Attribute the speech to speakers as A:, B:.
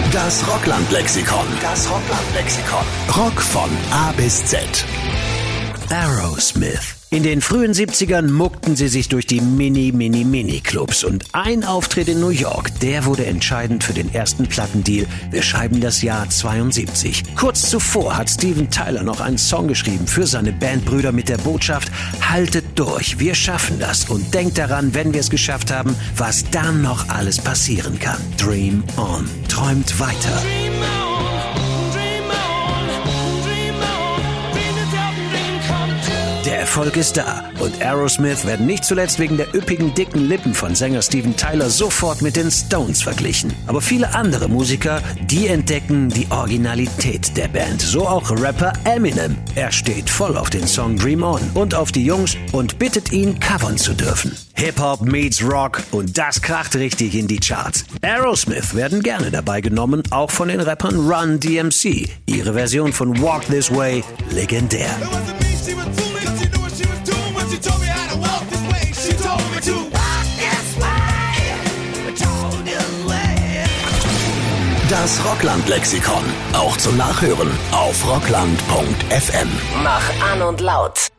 A: Das Rockland-Lexikon. Rock von A bis Z. Aerosmith. In den frühen 70ern muckten sie sich durch die Mini-Clubs und ein Auftritt in New York, der wurde entscheidend für den ersten Plattendeal. Wir schreiben das Jahr 72. Kurz zuvor hat Steven Tyler noch einen Song geschrieben für seine Bandbrüder mit der Botschaft: Haltet durch, wir schaffen das und denkt daran, wenn wir es geschafft haben, was dann noch alles passieren kann. Dream on, träumt weiter. Der Erfolg ist da und Aerosmith werden nicht zuletzt wegen der üppigen, dicken Lippen von Sänger Steven Tyler sofort mit den Stones verglichen. Aber viele andere Musiker, die entdecken die Originalität der Band. So auch Rapper Eminem. Er steht voll auf den Song Dream On und auf die Jungs und bittet ihn, covern zu dürfen. Hip-Hop meets Rock und das kracht richtig in die Charts. Aerosmith werden gerne dabei genommen, auch von den Rappern Run DMC. Ihre Version von Walk This Way, legendär. Das Rockland-Lexikon, auch zum Nachhören auf rockland.fm.
B: Mach an und laut.